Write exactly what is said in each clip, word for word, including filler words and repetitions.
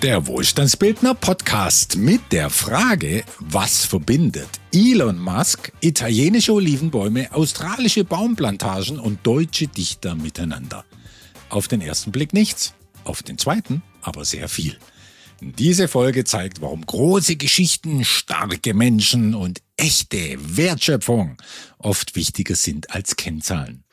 Der Wohlstandsbildner Podcast mit der Frage, was verbindet Elon Musk, italienische Olivenbäume, australische Baumplantagen und deutsche Dichter miteinander? Auf den ersten Blick nichts, auf den zweiten aber sehr viel. Diese Folge zeigt, warum große Geschichten, starke Menschen und echte Wertschöpfung oft wichtiger sind als Kennzahlen.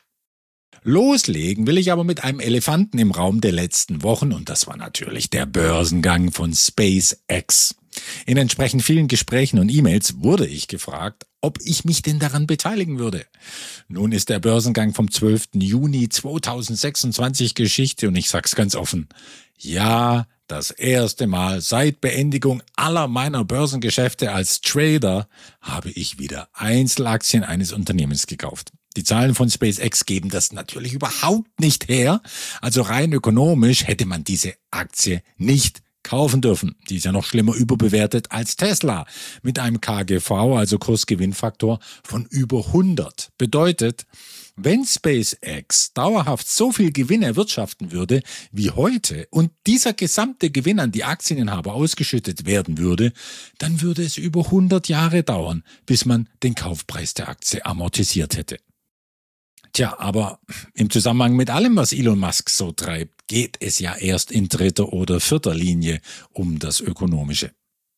Loslegen will ich aber mit einem Elefanten im Raum der letzten Wochen und das war natürlich der Börsengang von SpaceX. In entsprechend vielen Gesprächen und E-Mails wurde ich gefragt, ob ich mich denn daran beteiligen würde. Nun ist der Börsengang vom zwölften Juni zweitausendsechsundzwanzig Geschichte und ich sag's ganz offen, ja, das erste Mal seit Beendigung aller meiner Börsengeschäfte als Trader habe ich wieder Einzelaktien eines Unternehmens gekauft. Die Zahlen von SpaceX geben das natürlich überhaupt nicht her. Also rein ökonomisch hätte man diese Aktie nicht kaufen dürfen. Die ist ja noch schlimmer überbewertet als Tesla. Mit einem K G V, also Kursgewinnfaktor, von über hundert. Bedeutet, wenn SpaceX dauerhaft so viel Gewinn erwirtschaften würde wie heute und dieser gesamte Gewinn an die Aktieninhaber ausgeschüttet werden würde, dann würde es über hundert Jahre dauern, bis man den Kaufpreis der Aktie amortisiert hätte. Tja, aber im Zusammenhang mit allem, was Elon Musk so treibt, geht es ja erst in dritter oder vierter Linie um das Ökonomische.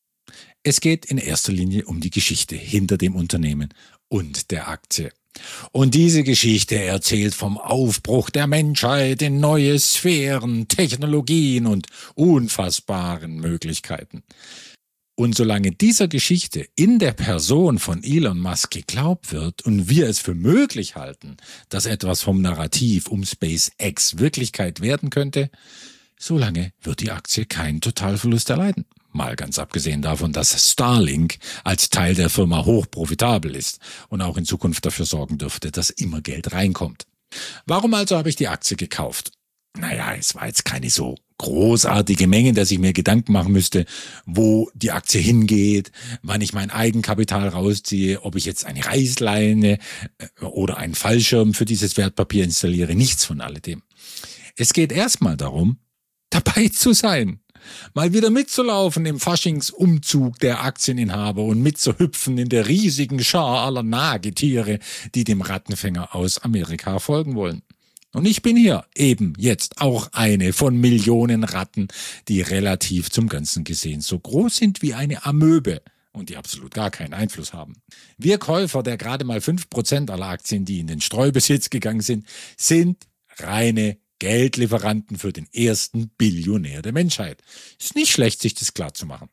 Es geht in erster Linie um die Geschichte hinter dem Unternehmen und der Aktie. Und diese Geschichte erzählt vom Aufbruch der Menschheit in neue Sphären, Technologien und unfassbaren Möglichkeiten. Und solange dieser Geschichte in der Person von Elon Musk geglaubt wird und wir es für möglich halten, dass etwas vom Narrativ um SpaceX Wirklichkeit werden könnte, solange wird die Aktie keinen Totalverlust erleiden. Mal ganz abgesehen davon, dass Starlink als Teil der Firma hochprofitabel ist und auch in Zukunft dafür sorgen dürfte, dass immer Geld reinkommt. Warum also habe ich die Aktie gekauft? Naja, es war jetzt keine so großartige Menge, dass ich mir Gedanken machen müsste, wo die Aktie hingeht, wann ich mein Eigenkapital rausziehe, ob ich jetzt eine Reißleine oder einen Fallschirm für dieses Wertpapier installiere. Nichts von alledem. Es geht erstmal darum, dabei zu sein. Mal wieder mitzulaufen im Faschingsumzug der Aktieninhaber und mitzuhüpfen in der riesigen Schar aller Nagetiere, die dem Rattenfänger aus Amerika folgen wollen. Und ich bin hier eben jetzt auch eine von Millionen Ratten, die relativ zum Ganzen gesehen so groß sind wie eine Amöbe und die absolut gar keinen Einfluss haben. Wir Käufer der gerade mal fünf Prozent aller Aktien, die in den Streubesitz gegangen sind, sind reine Geldlieferanten für den ersten Billionär der Menschheit. Ist nicht schlecht, sich das klar zu machen.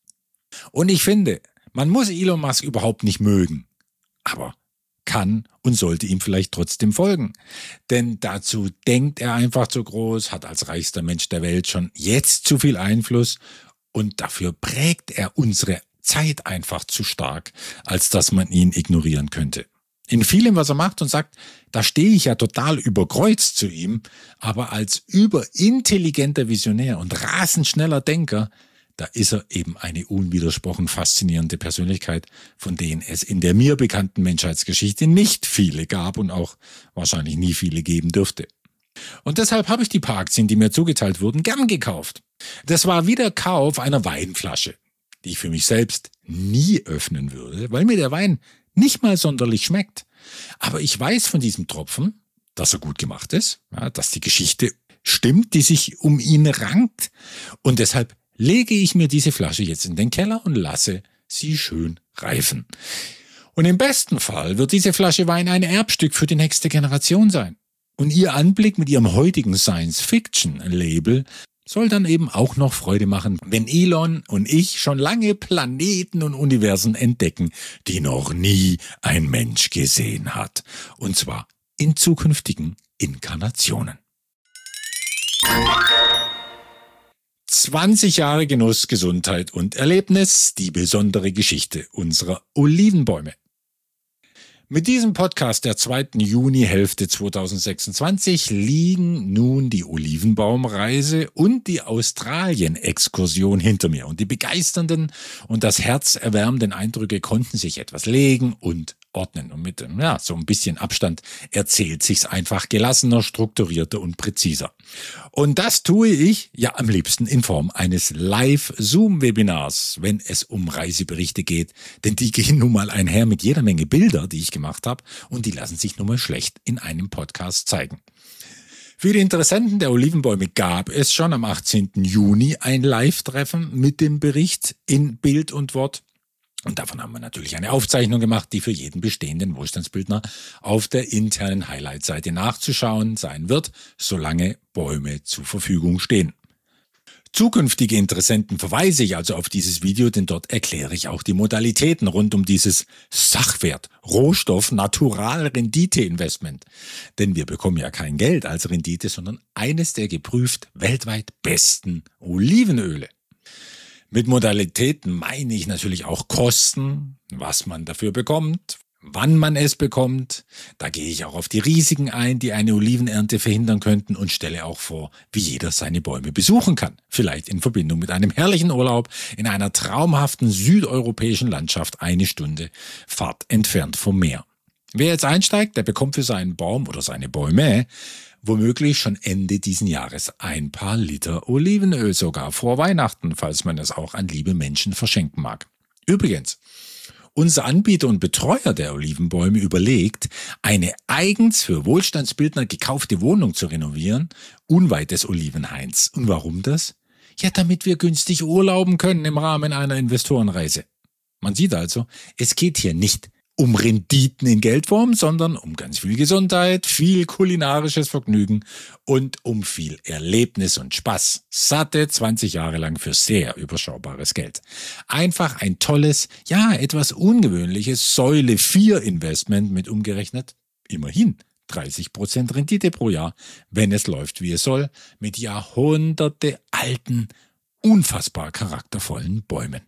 Und ich finde, man muss Elon Musk überhaupt nicht mögen, aber kann und sollte ihm vielleicht trotzdem folgen. Denn dazu denkt er einfach zu groß, hat als reichster Mensch der Welt schon jetzt zu viel Einfluss und dafür prägt er unsere Zeit einfach zu stark, als dass man ihn ignorieren könnte. In vielem, was er macht und sagt, da stehe ich ja total überkreuzt zu ihm, aber als überintelligenter Visionär und rasend schneller Denker, da ist er eben eine unwidersprochen faszinierende Persönlichkeit, von denen es in der mir bekannten Menschheitsgeschichte nicht viele gab und auch wahrscheinlich nie viele geben dürfte. Und deshalb habe ich die paar Aktien, die mir zugeteilt wurden, gern gekauft. Das war wie der Kauf einer Weinflasche, die ich für mich selbst nie öffnen würde, weil mir der Wein nicht mal sonderlich schmeckt. Aber ich weiß von diesem Tropfen, dass er gut gemacht ist, ja, dass die Geschichte stimmt, die sich um ihn rankt und deshalb lege ich mir diese Flasche jetzt in den Keller und lasse sie schön reifen. Und im besten Fall wird diese Flasche Wein ein Erbstück für die nächste Generation sein. Und ihr Anblick mit ihrem heutigen Science-Fiction-Label soll dann eben auch noch Freude machen, wenn Elon und ich schon lange Planeten und Universen entdecken, die noch nie ein Mensch gesehen hat. Und zwar in zukünftigen Inkarnationen. zwanzig Jahre Genuss, Gesundheit und Erlebnis, die besondere Geschichte unserer Olivenbäume. Mit diesem Podcast der zweiten Junihälfte zweitausendsechsundzwanzig liegen nun die Olivenbaumreise und die Australien-Exkursion hinter mir. Und die begeisternden und das Herz erwärmenden Eindrücke konnten sich etwas legen und ordnen. Und mit ja, so ein bisschen Abstand erzählt sich's einfach gelassener, strukturierter und präziser. Und das tue ich ja am liebsten in Form eines Live-Zoom-Webinars, wenn es um Reiseberichte geht. Denn die gehen nun mal einher mit jeder Menge Bilder, die ich gemacht habe. Und die lassen sich nun mal schlecht in einem Podcast zeigen. Für die Interessenten der Olivenbäume gab es schon am achtzehnten Juni ein Live-Treffen mit dem Bericht in Bild und Wort. Und davon haben wir natürlich eine Aufzeichnung gemacht, die für jeden bestehenden Wohlstandsbildner auf der internen Highlight-Seite nachzuschauen sein wird, solange Bäume zur Verfügung stehen. Zukünftige Interessenten verweise ich also auf dieses Video, denn dort erkläre ich auch die Modalitäten rund um dieses Sachwert, Rohstoff, Natural, Rendite-Investment. Denn wir bekommen ja kein Geld als Rendite, sondern eines der geprüft weltweit besten Olivenöle. Mit Modalitäten meine ich natürlich auch Kosten, was man dafür bekommt, wann man es bekommt. Da gehe ich auch auf die Risiken ein, die eine Olivenernte verhindern könnten und stelle auch vor, wie jeder seine Bäume besuchen kann. Vielleicht in Verbindung mit einem herrlichen Urlaub in einer traumhaften südeuropäischen Landschaft eine Stunde Fahrt entfernt vom Meer. Wer jetzt einsteigt, der bekommt für seinen Baum oder seine Bäume womöglich schon Ende diesen Jahres ein paar Liter Olivenöl, sogar vor Weihnachten, falls man es auch an liebe Menschen verschenken mag. Übrigens, unser Anbieter und Betreuer der Olivenbäume überlegt, eine eigens für Wohlstandsbildner gekaufte Wohnung zu renovieren, unweit des Olivenhains. Und warum das? Ja, damit wir günstig urlauben können im Rahmen einer Investorenreise. Man sieht also, es geht hier nicht um Renditen in Geldform, sondern um ganz viel Gesundheit, viel kulinarisches Vergnügen und um viel Erlebnis und Spaß. Satte zwanzig Jahre lang für sehr überschaubares Geld. Einfach ein tolles, ja etwas ungewöhnliches Säule vier Investment mit umgerechnet immerhin dreißig Prozent Rendite pro Jahr, wenn es läuft wie es soll, mit Jahrhunderte alten, unfassbar charaktervollen Bäumen.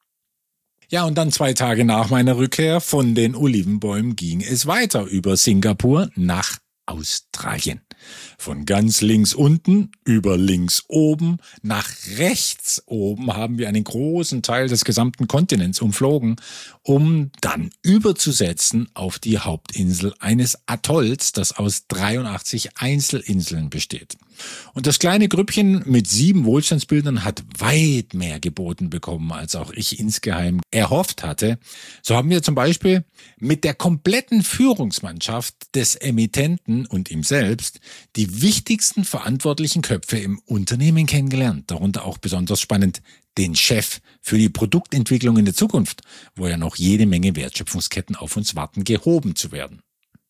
Ja, und dann zwei Tage nach meiner Rückkehr von den Olivenbäumen ging es weiter über Singapur nach Australien. Von ganz links unten über links oben nach rechts oben haben wir einen großen Teil des gesamten Kontinents umflogen, um dann überzusetzen auf die Hauptinsel eines Atolls, das aus dreiundachtzig Einzelinseln besteht. Und das kleine Grüppchen mit sieben Wohlstandsbildern hat weit mehr geboten bekommen, als auch ich insgeheim erhofft hatte. So haben wir zum Beispiel mit der kompletten Führungsmannschaft des Emittenten und ihm selbst die wichtigsten verantwortlichen Köpfe im Unternehmen kennengelernt. Darunter auch besonders spannend den Chef für die Produktentwicklung in der Zukunft, wo ja noch jede Menge Wertschöpfungsketten auf uns warten, gehoben zu werden.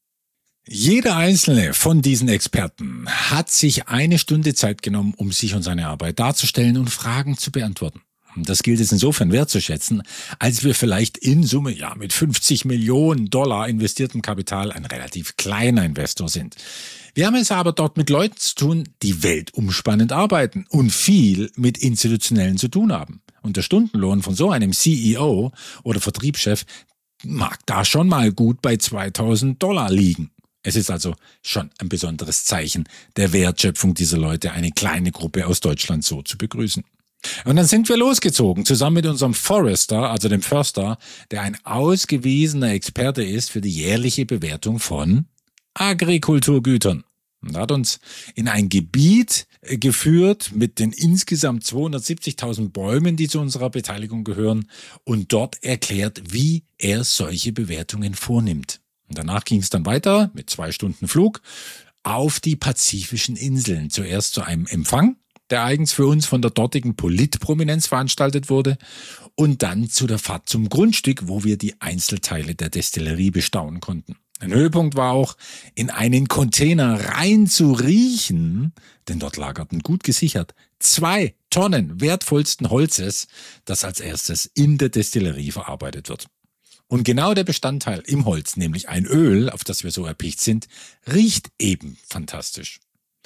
Jeder einzelne von diesen Experten hat sich eine Stunde Zeit genommen, um sich und seine Arbeit darzustellen und Fragen zu beantworten. Das gilt es insofern wertzuschätzen, als wir vielleicht in Summe ja mit fünfzig Millionen Dollar investiertem Kapital ein relativ kleiner Investor sind. Wir haben es aber dort mit Leuten zu tun, die weltumspannend arbeiten und viel mit Institutionellen zu tun haben. Und der Stundenlohn von so einem C E O oder Vertriebschef mag da schon mal gut bei zweitausend Dollar liegen. Es ist also schon ein besonderes Zeichen der Wertschöpfung dieser Leute, eine kleine Gruppe aus Deutschland so zu begrüßen. Und dann sind wir losgezogen, zusammen mit unserem Forester, also dem Förster, der ein ausgewiesener Experte ist für die jährliche Bewertung von Agrikulturgütern. Und er hat uns in ein Gebiet geführt mit den insgesamt zweihundertsiebzigtausend Bäumen, die zu unserer Beteiligung gehören, und dort erklärt, wie er solche Bewertungen vornimmt. Und danach ging es dann weiter mit zwei Stunden Flug auf die pazifischen Inseln. Zuerst zu einem Empfang, der eigens für uns von der dortigen Politprominenz veranstaltet wurde, und dann zu der Fahrt zum Grundstück, wo wir die Einzelteile der Destillerie bestaunen konnten. Ein Höhepunkt war auch, in einen Container rein zu riechen, denn dort lagerten gut gesichert zwei Tonnen wertvollsten Holzes, das als erstes in der Destillerie verarbeitet wird. Und genau der Bestandteil im Holz, nämlich ein Öl, auf das wir so erpicht sind, riecht eben fantastisch.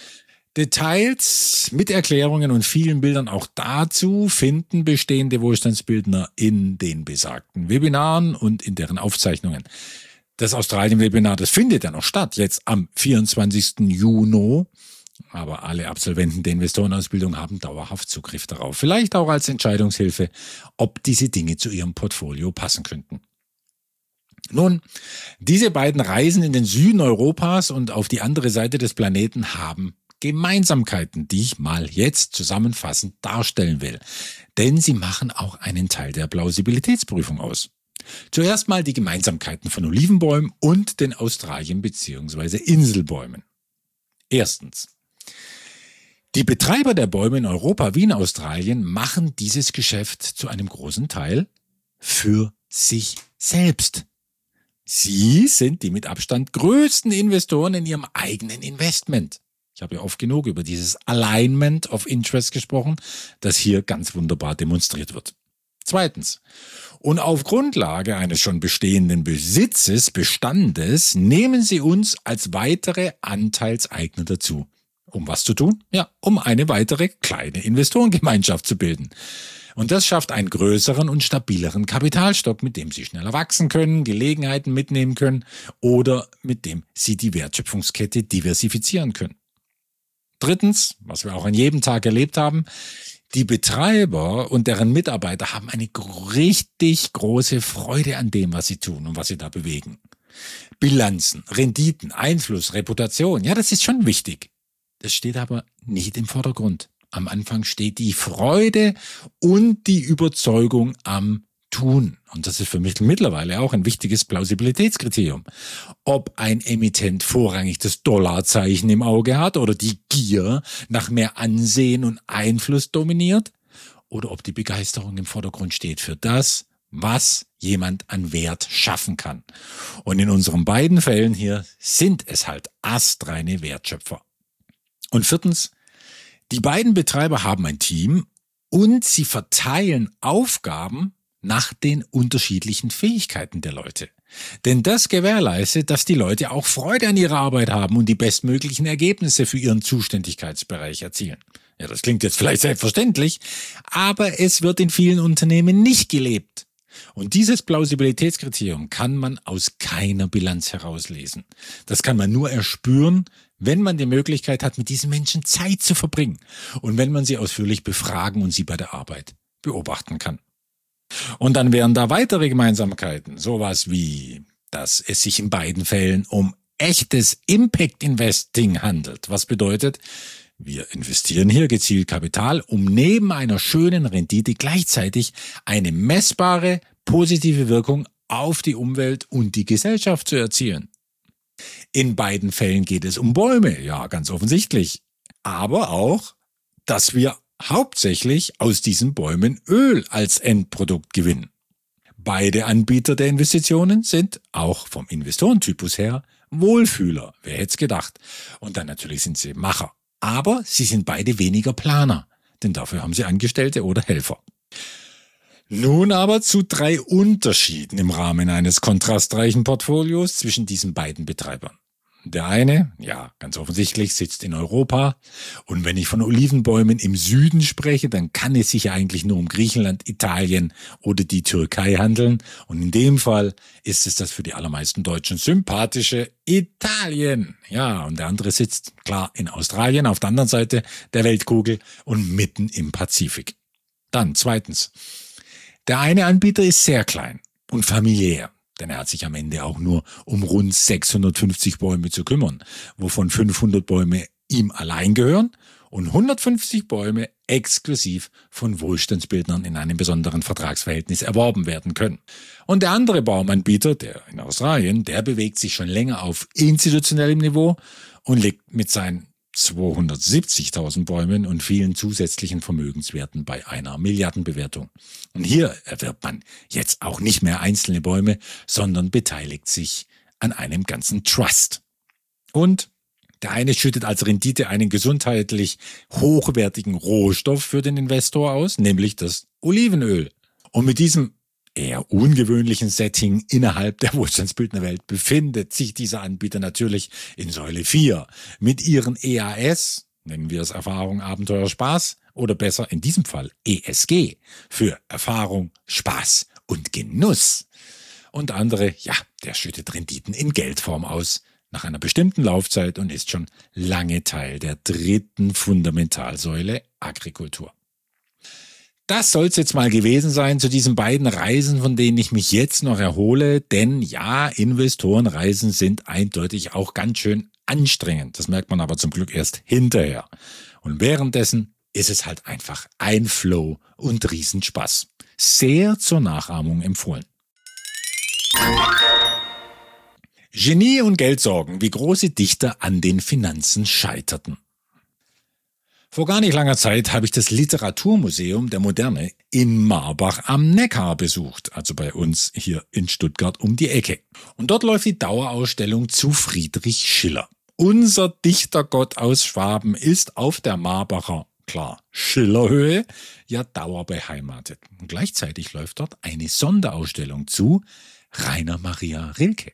Details mit Erklärungen und vielen Bildern auch dazu finden bestehende Wohlstandsbildner in den besagten Webinaren und in deren Aufzeichnungen. Das Australien-Webinar, das findet ja noch statt, jetzt am vierundzwanzigsten Juni. Aber alle Absolventen der Investorenausbildung haben dauerhaft Zugriff darauf. Vielleicht auch als Entscheidungshilfe, ob diese Dinge zu ihrem Portfolio passen könnten. Nun, diese beiden Reisen in den Süden Europas und auf die andere Seite des Planeten haben Gemeinsamkeiten, die ich mal jetzt zusammenfassend darstellen will. Denn sie machen auch einen Teil der Plausibilitätsprüfung aus. Zuerst mal die Gemeinsamkeiten von Olivenbäumen und den Australien- bzw. Inselbäumen. Erstens. Die Betreiber der Bäume in Europa wie in Australien machen dieses Geschäft zu einem großen Teil für sich selbst. Sie sind die mit Abstand größten Investoren in ihrem eigenen Investment. Ich habe ja oft genug über dieses Alignment of Interest gesprochen, das hier ganz wunderbar demonstriert wird. Zweitens. Und auf Grundlage eines schon bestehenden Besitzes, Bestandes, nehmen sie uns als weitere Anteilseigner dazu. Um was zu tun? Ja, um eine weitere kleine Investorengemeinschaft zu bilden. Und das schafft einen größeren und stabileren Kapitalstock, mit dem sie schneller wachsen können, Gelegenheiten mitnehmen können oder mit dem sie die Wertschöpfungskette diversifizieren können. Drittens, was wir auch an jedem Tag erlebt haben, die Betreiber und deren Mitarbeiter haben eine richtig große Freude an dem, was sie tun und was sie da bewegen. Bilanzen, Renditen, Einfluss, Reputation, ja, das ist schon wichtig. Das steht aber nicht im Vordergrund. Am Anfang steht die Freude und die Überzeugung am Tun. Und das ist für mich mittlerweile auch ein wichtiges Plausibilitätskriterium. Ob ein Emittent vorrangig das Dollarzeichen im Auge hat oder die Gier nach mehr Ansehen und Einfluss dominiert oder ob die Begeisterung im Vordergrund steht für das, was jemand an Wert schaffen kann. Und in unseren beiden Fällen hier sind es halt astreine Wertschöpfer. Und viertens, die beiden Betreiber haben ein Team und sie verteilen Aufgaben nach den unterschiedlichen Fähigkeiten der Leute. Denn das gewährleistet, dass die Leute auch Freude an ihrer Arbeit haben und die bestmöglichen Ergebnisse für ihren Zuständigkeitsbereich erzielen. Ja, das klingt jetzt vielleicht selbstverständlich, aber es wird in vielen Unternehmen nicht gelebt. Und dieses Plausibilitätskriterium kann man aus keiner Bilanz herauslesen. Das kann man nur erspüren, wenn man die Möglichkeit hat, mit diesen Menschen Zeit zu verbringen und wenn man sie ausführlich befragen und sie bei der Arbeit beobachten kann. Und dann wären da weitere Gemeinsamkeiten, sowas wie, dass es sich in beiden Fällen um echtes Impact-Investing handelt. Was bedeutet, wir investieren hier gezielt Kapital, um neben einer schönen Rendite gleichzeitig eine messbare, positive Wirkung auf die Umwelt und die Gesellschaft zu erzielen. In beiden Fällen geht es um Bäume, ja, ganz offensichtlich. Aber auch, dass wir hauptsächlich aus diesen Bäumen Öl als Endprodukt gewinnen. Beide Anbieter der Investitionen sind auch vom Investorentypus her Wohlfühler, wer hätte es gedacht. Und dann natürlich sind sie Macher. Aber sie sind beide weniger Planer, denn dafür haben sie Angestellte oder Helfer. Nun aber zu drei Unterschieden im Rahmen eines kontrastreichen Portfolios zwischen diesen beiden Betreibern. Der eine, ja, ganz offensichtlich, sitzt in Europa. Und wenn ich von Olivenbäumen im Süden spreche, dann kann es sich ja eigentlich nur um Griechenland, Italien oder die Türkei handeln. Und in dem Fall ist es das für die allermeisten Deutschen sympathische Italien. Ja, und der andere sitzt, klar, in Australien, auf der anderen Seite der Weltkugel und mitten im Pazifik. Dann zweitens, der eine Anbieter ist sehr klein und familiär. Denn er hat sich am Ende auch nur um rund sechshundertfünfzig Bäume zu kümmern, wovon fünfhundert Bäume ihm allein gehören und hundertfünfzig Bäume exklusiv von Wohlstandsbildnern in einem besonderen Vertragsverhältnis erworben werden können. Und der andere Baumanbieter, der in Australien, der bewegt sich schon länger auf institutionellem Niveau und liegt mit seinen zweihundertsiebzigtausend Bäumen und vielen zusätzlichen Vermögenswerten bei einer Milliardenbewertung. Und hier erwirbt man jetzt auch nicht mehr einzelne Bäume, sondern beteiligt sich an einem ganzen Trust. Und der eine schüttet als Rendite einen gesundheitlich hochwertigen Rohstoff für den Investor aus, nämlich das Olivenöl. Und mit diesem eher ungewöhnlichen Setting innerhalb der Wohlstandsbildnerwelt befindet sich dieser Anbieter natürlich in Säule vier mit ihren E A S, nennen wir es Erfahrung, Abenteuer, Spaß, oder besser in diesem Fall E S G für Erfahrung, Spaß und Genuss. Und andere, ja, der schüttet Renditen in Geldform aus, nach einer bestimmten Laufzeit und ist schon lange Teil der dritten Fundamentalsäule Agrikultur. Das soll es jetzt mal gewesen sein zu diesen beiden Reisen, von denen ich mich jetzt noch erhole. Denn ja, Investorenreisen sind eindeutig auch ganz schön anstrengend. Das merkt man aber zum Glück erst hinterher. Und währenddessen ist es halt einfach ein Flow und Riesenspaß. Sehr zur Nachahmung empfohlen. Genie und Geldsorgen, wie große Dichter an den Finanzen scheiterten. Vor gar nicht langer Zeit habe ich das Literaturmuseum der Moderne in Marbach am Neckar besucht, also bei uns hier in Stuttgart um die Ecke. Und dort läuft die Dauerausstellung zu Friedrich Schiller. Unser Dichtergott aus Schwaben ist auf der Marbacher, klar, Schillerhöhe, ja dauerbeheimatet. Und gleichzeitig läuft dort eine Sonderausstellung zu Rainer Maria Rilke.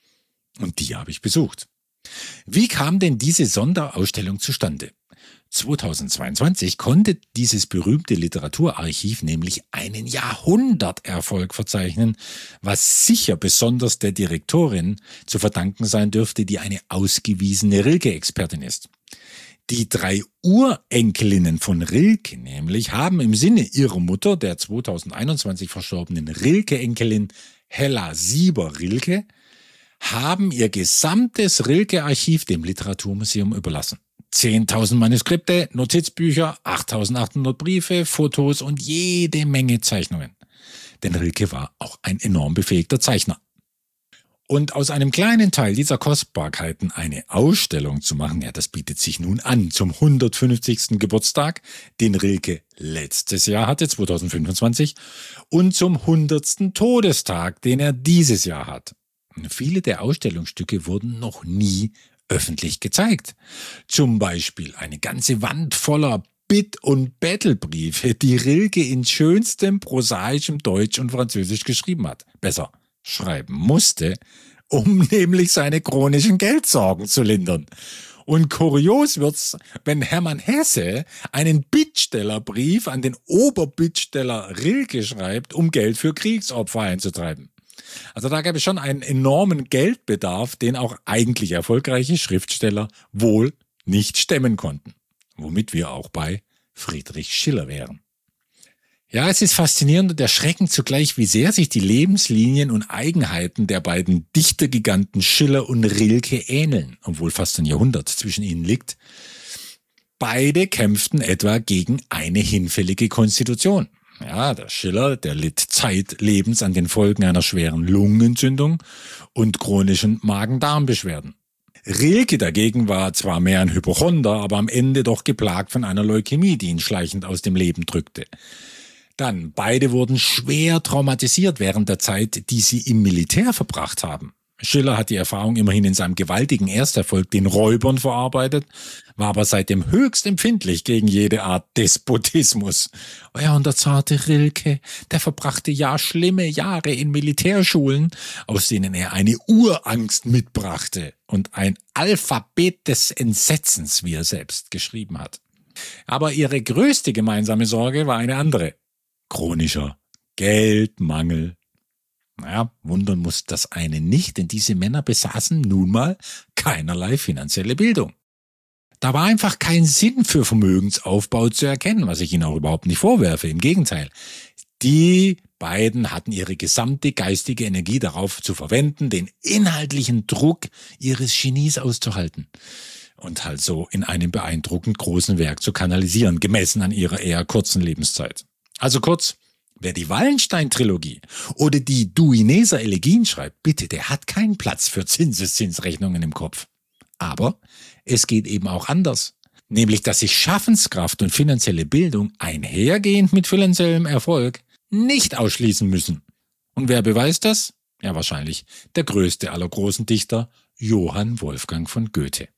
Und die habe ich besucht. Wie kam denn diese Sonderausstellung zustande? zweitausendzweiundzwanzig konnte dieses berühmte Literaturarchiv nämlich einen Jahrhunderterfolg verzeichnen, was sicher besonders der Direktorin zu verdanken sein dürfte, die eine ausgewiesene Rilke-Expertin ist. Die drei Urenkelinnen von Rilke nämlich haben im Sinne ihrer Mutter, der zweitausendeinundzwanzig verstorbenen Rilke-Enkelin Hella Sieber-Rilke, haben ihr gesamtes Rilke-Archiv dem Literaturmuseum überlassen. zehntausend Manuskripte, Notizbücher, achttausendachthundert Briefe, Fotos und jede Menge Zeichnungen. Denn Rilke war auch ein enorm befähigter Zeichner. Und aus einem kleinen Teil dieser Kostbarkeiten eine Ausstellung zu machen, ja, das bietet sich nun an zum hundertfünfzigsten Geburtstag, den Rilke letztes Jahr hatte, zweitausendfünfundzwanzig, und zum hundertsten Todestag, den er dieses Jahr hat. Und viele der Ausstellungsstücke wurden noch nie öffentlich gezeigt. Zum Beispiel eine ganze Wand voller Bitt- und Bettelbriefe, die Rilke in schönstem prosaischem Deutsch und Französisch geschrieben hat. Besser, schreiben musste, um nämlich seine chronischen Geldsorgen zu lindern. Und kurios wird's, wenn Hermann Hesse einen Bittstellerbrief an den Oberbittsteller Rilke schreibt, um Geld für Kriegsopfer einzutreiben. Also da gäbe es schon einen enormen Geldbedarf, den auch eigentlich erfolgreiche Schriftsteller wohl nicht stemmen konnten. Womit wir auch bei Friedrich Schiller wären. Ja, es ist faszinierend und erschreckend zugleich, wie sehr sich die Lebenslinien und Eigenheiten der beiden Dichtergiganten Schiller und Rilke ähneln, obwohl fast ein Jahrhundert zwischen ihnen liegt. Beide kämpften etwa gegen eine hinfällige Konstitution. Ja, der Schiller, der litt zeitlebens an den Folgen einer schweren Lungenentzündung und chronischen Magen-Darm-Beschwerden. Rilke dagegen war zwar mehr ein Hypochonder, aber am Ende doch geplagt von einer Leukämie, die ihn schleichend aus dem Leben drückte. Dann, beide wurden schwer traumatisiert während der Zeit, die sie im Militär verbracht haben. Schiller hat die Erfahrung immerhin in seinem gewaltigen Ersterfolg, den Räubern, verarbeitet, war aber seitdem höchst empfindlich gegen jede Art Despotismus. Ja, und der zarte Rilke, der verbrachte ja schlimme Jahre in Militärschulen, aus denen er eine Urangst mitbrachte und ein Alphabet des Entsetzens, wie er selbst geschrieben hat. Aber ihre größte gemeinsame Sorge war eine andere: chronischer Geldmangel. Naja, wundern muss das eine nicht, denn diese Männer besaßen nun mal keinerlei finanzielle Bildung. Da war einfach kein Sinn für Vermögensaufbau zu erkennen, was ich ihnen auch überhaupt nicht vorwerfe. Im Gegenteil, die beiden hatten ihre gesamte geistige Energie darauf zu verwenden, den inhaltlichen Druck ihres Genies auszuhalten und halt so in einem beeindruckend großen Werk zu kanalisieren, gemessen an ihrer eher kurzen Lebenszeit. Also kurz: Wer die Wallenstein-Trilogie oder die Duineser Elegien schreibt, bitte, der hat keinen Platz für Zinseszinsrechnungen im Kopf. Aber es geht eben auch anders. Nämlich, dass sich Schaffenskraft und finanzielle Bildung einhergehend mit finanziellem Erfolg nicht ausschließen müssen. Und wer beweist das? Ja, wahrscheinlich der größte aller großen Dichter, Johann Wolfgang von Goethe.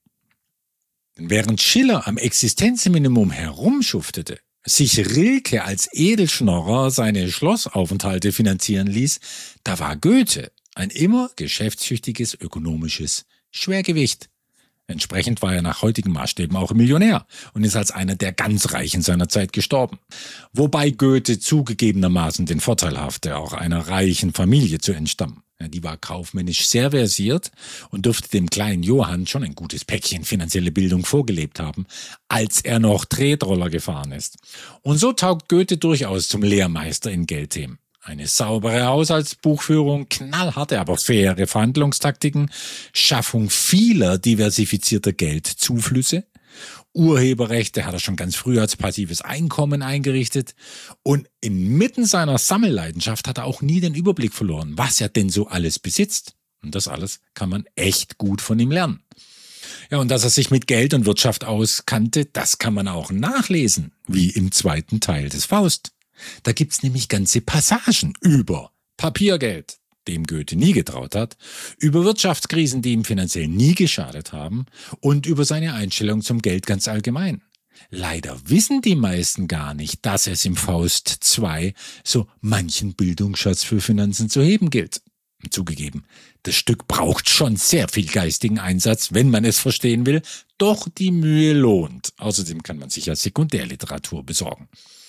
Während Schiller am Existenzminimum herumschuftete, sich Rilke als Edelschnorrer seine Schlossaufenthalte finanzieren ließ, da war Goethe ein immer geschäftstüchtiges ökonomisches Schwergewicht. Entsprechend war er nach heutigen Maßstäben auch Millionär und ist als einer der ganz Reichen seiner Zeit gestorben. Wobei Goethe zugegebenermaßen den Vorteil hatte, auch einer reichen Familie zu entstammen. Ja, die war kaufmännisch sehr versiert und dürfte dem kleinen Johann schon ein gutes Päckchen finanzielle Bildung vorgelebt haben, als er noch Tretroller gefahren ist. Und so taugt Goethe durchaus zum Lehrmeister in Geldthemen. Eine saubere Haushaltsbuchführung, knallharte, aber faire Verhandlungstaktiken, Schaffung vieler diversifizierter Geldzuflüsse, Urheberrechte hat er schon ganz früh als passives Einkommen eingerichtet und inmitten seiner Sammelleidenschaft hat er auch nie den Überblick verloren, was er denn so alles besitzt. Und das alles kann man echt gut von ihm lernen. Ja, und dass er sich mit Geld und Wirtschaft auskannte, das kann man auch nachlesen, wie im zweiten Teil des Faust. Da gibt's nämlich ganze Passagen über Papiergeld, dem Goethe nie getraut hat, über Wirtschaftskrisen, die ihm finanziell nie geschadet haben und über seine Einstellung zum Geld ganz allgemein. Leider wissen die meisten gar nicht, dass es im Faust zwei so manchen Bildungsschatz für Finanzen zu heben gilt. Zugegeben, das Stück braucht schon sehr viel geistigen Einsatz, wenn man es verstehen will, doch die Mühe lohnt. Außerdem kann man sich ja Sekundärliteratur besorgen.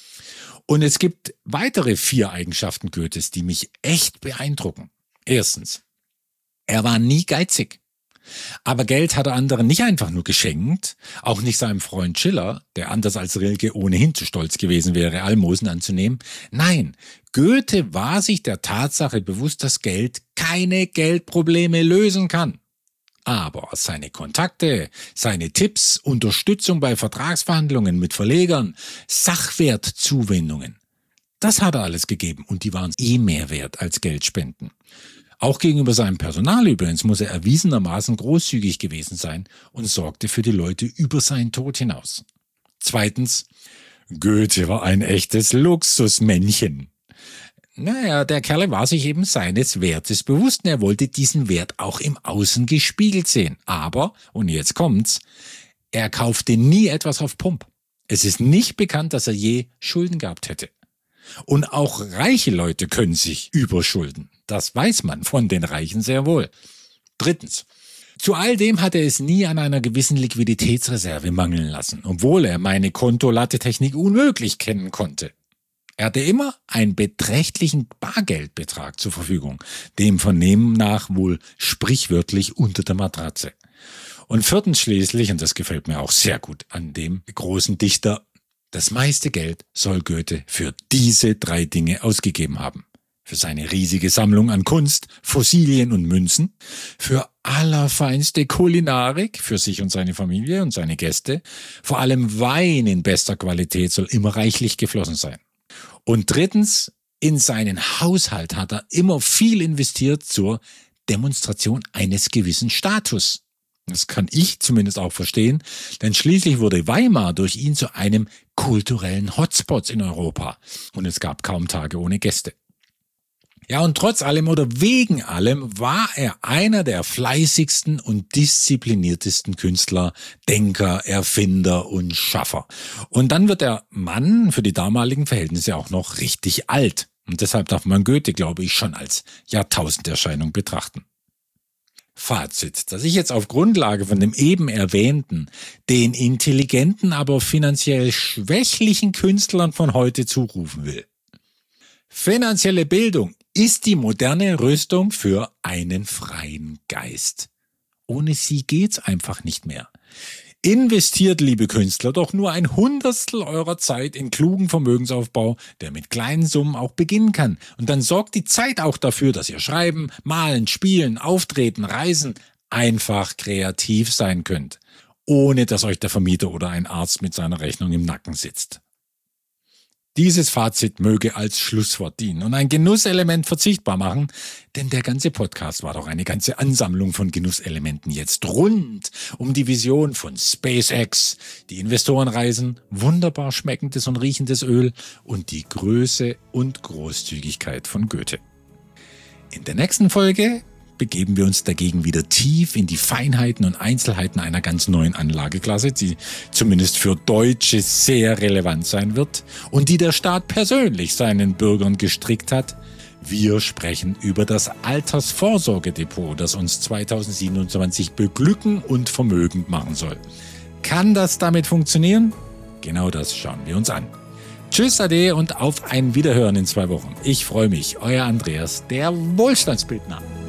Und es gibt weitere vier Eigenschaften Goethes, die mich echt beeindrucken. Erstens, er war nie geizig. Aber Geld hat er anderen nicht einfach nur geschenkt, auch nicht seinem Freund Schiller, der anders als Rilke ohnehin zu stolz gewesen wäre, Almosen anzunehmen. Nein, Goethe war sich der Tatsache bewusst, dass Geld keine Geldprobleme lösen kann. Aber seine Kontakte, seine Tipps, Unterstützung bei Vertragsverhandlungen mit Verlegern, Sachwertzuwendungen, das hat er alles gegeben und die waren eh mehr wert als Geldspenden. Auch gegenüber seinem Personal übrigens muss er erwiesenermaßen großzügig gewesen sein und sorgte für die Leute über seinen Tod hinaus. Zweitens, Goethe war ein echtes Luxusmännchen. Naja, der Kerl war sich eben seines Wertes bewusst und er wollte diesen Wert auch im Außen gespiegelt sehen. Aber, und jetzt kommt's, er kaufte nie etwas auf Pump. Es ist nicht bekannt, dass er je Schulden gehabt hätte. Und auch reiche Leute können sich überschulden. Das weiß man von den Reichen sehr wohl. Drittens, zu all dem hat er es nie an einer gewissen Liquiditätsreserve mangeln lassen, obwohl er meine Kontolatte-Technik unmöglich kennen konnte. Er hatte immer einen beträchtlichen Bargeldbetrag zur Verfügung, dem Vernehmen nach wohl sprichwörtlich unter der Matratze. Und viertens schließlich, und das gefällt mir auch sehr gut an dem großen Dichter, das meiste Geld soll Goethe für diese drei Dinge ausgegeben haben. Für seine riesige Sammlung an Kunst, Fossilien und Münzen, für allerfeinste Kulinarik, für sich und seine Familie und seine Gäste, vor allem Wein in bester Qualität soll immer reichlich geflossen sein. Und drittens, in seinen Haushalt hat er immer viel investiert zur Demonstration eines gewissen Status. Das kann ich zumindest auch verstehen, denn schließlich wurde Weimar durch ihn zu einem kulturellen Hotspot in Europa und es gab kaum Tage ohne Gäste. Ja, und trotz allem oder wegen allem war er einer der fleißigsten und diszipliniertesten Künstler, Denker, Erfinder und Schaffer. Und dann wird der Mann für die damaligen Verhältnisse auch noch richtig alt. Und deshalb darf man Goethe, glaube ich, schon als Jahrtausenderscheinung betrachten. Fazit, dass ich jetzt auf Grundlage von dem eben erwähnten, den intelligenten, aber finanziell schwächlichen Künstlern von heute zurufen will. Finanzielle Bildung ist die moderne Rüstung für einen freien Geist. Ohne sie geht's einfach nicht mehr. Investiert, liebe Künstler, doch nur ein Hundertstel eurer Zeit in klugen Vermögensaufbau, der mit kleinen Summen auch beginnen kann. Und dann sorgt die Zeit auch dafür, dass ihr schreiben, malen, spielen, auftreten, reisen, einfach kreativ sein könnt, ohne dass euch der Vermieter oder ein Arzt mit seiner Rechnung im Nacken sitzt. Dieses Fazit möge als Schlusswort dienen und ein Genusselement verzichtbar machen, denn der ganze Podcast war doch eine ganze Ansammlung von Genusselementen jetzt rund um die Vision von SpaceX, die Investorenreisen, wunderbar schmeckendes und riechendes Öl und die Größe und Großzügigkeit von Goethe. In der nächsten Folge begeben wir uns dagegen wieder tief in die Feinheiten und Einzelheiten einer ganz neuen Anlageklasse, die zumindest für Deutsche sehr relevant sein wird und die der Staat persönlich seinen Bürgern gestrickt hat, Wir sprechen über das Altersvorsorgedepot, das uns zweitausendsiebenundzwanzig beglücken und vermögend machen soll. Kann das damit funktionieren? Genau das schauen wir uns an. Tschüss, Ade und auf ein Wiederhören in zwei Wochen. Ich freue mich, euer Andreas, der Wohlstandsbildner.